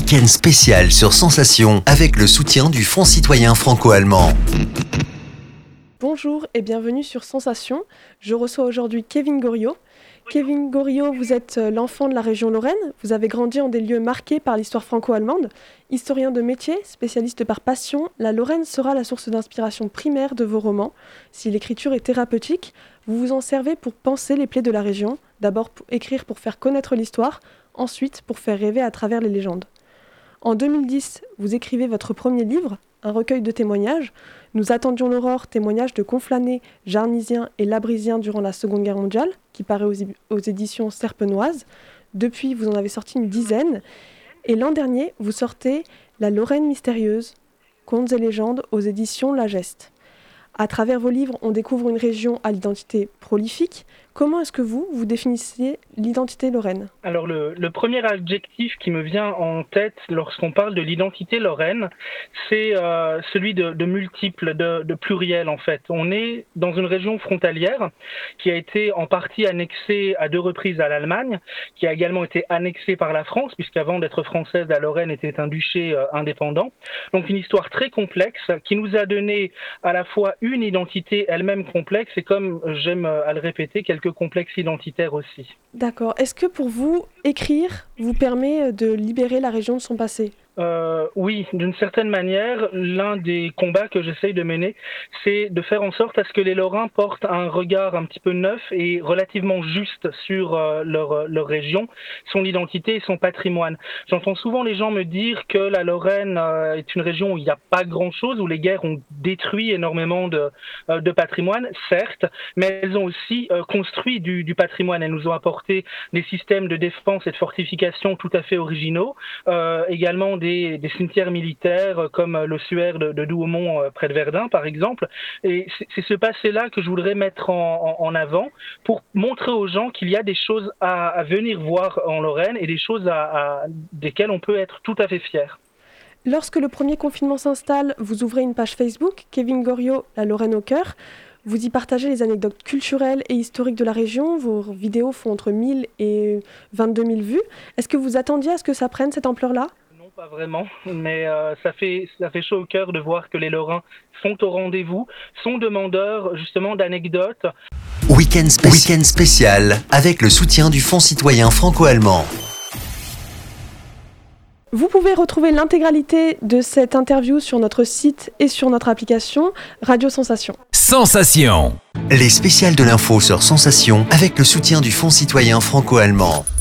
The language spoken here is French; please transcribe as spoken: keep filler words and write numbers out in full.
week-end spécial sur Sensation avec le soutien du Fonds citoyen franco-allemand. Bonjour et bienvenue sur Sensation. Je reçois aujourd'hui Kevin Goriot. Kevin Goriot, vous êtes l'enfant de la région Lorraine. Vous avez grandi en des lieux marqués par l'histoire franco-allemande. Historien de métier, spécialiste par passion, la Lorraine sera la source d'inspiration primaire de vos romans. Si l'écriture est thérapeutique, vous vous en servez pour penser les plaies de la région. D'abord pour écrire pour faire connaître l'histoire, ensuite pour faire rêver à travers les légendes. En deux mille dix, vous écrivez votre premier livre, un recueil de témoignages. Nous attendions l'aurore, témoignages de Conflanés, Jarnisiens et Labrisiens durant la Seconde Guerre mondiale, qui paraît aux, é- aux éditions Serpenoise. Depuis, vous en avez sorti une dizaine. Et l'an dernier, vous sortez La Lorraine mystérieuse, contes et légendes aux éditions La Geste. À travers vos livres, on découvre une région à l'identité prolifique. Comment est-ce que vous, vous définissiez l'identité lorraine ? Alors le, le premier adjectif qui me vient en tête lorsqu'on parle de l'identité lorraine, c'est euh, celui de, de multiple, de, de pluriel en fait. On est dans une région frontalière qui a été en partie annexée à deux reprises à l'Allemagne, qui a également été annexée par la France, puisqu'avant d'être française, la Lorraine était un duché euh, indépendant. Donc une histoire très complexe qui nous a donné à la fois une identité elle-même complexe et, comme j'aime à le répéter, quelques complexes identitaires aussi. D'accord. Est-ce que pour vous, écrire vous permet de libérer la région de son passé ? Euh, oui, d'une certaine manière, l'un des combats que j'essaye de mener, c'est de faire en sorte à ce que les Lorrains portent un regard un petit peu neuf et relativement juste sur euh, leur, leur région, son identité et son patrimoine. J'entends souvent les gens me dire que la Lorraine euh, est une région où il n'y a pas grand-chose, où les guerres ont détruit énormément de, euh, de patrimoine, certes, mais elles ont aussi euh, construit du, du patrimoine. Elles nous ont apporté des systèmes de défense et de fortification tout à fait originaux, euh, également des Des, des cimetières militaires comme le Suaire de, de Douaumont euh, près de Verdun par exemple, et c'est, c'est ce passé-là que je voudrais mettre en, en, en avant pour montrer aux gens qu'il y a des choses à, à venir voir en Lorraine et des choses à, à, desquelles on peut être tout à fait fier. Lorsque le premier confinement s'installe, vous ouvrez une page Facebook, Kevin Goriot, La Lorraine au cœur. Vous y partagez les anecdotes culturelles et historiques de la région. Vos vidéos font entre mille et vingt-deux mille vues. Est-ce que vous attendiez à ce que ça prenne cette ampleur-là ? Pas vraiment, mais euh, ça fait ça fait chaud au cœur de voir que les Lorrains sont au rendez-vous, sont demandeurs justement d'anecdotes. Week-end, spé- Week-end spécial avec le soutien du Fonds citoyen franco-allemand. Vous pouvez retrouver l'intégralité de cette interview sur notre site et sur notre application Radio Sensation. Sensation. Les spéciales de l'info sur Sensation avec le soutien du Fonds citoyen franco-allemand.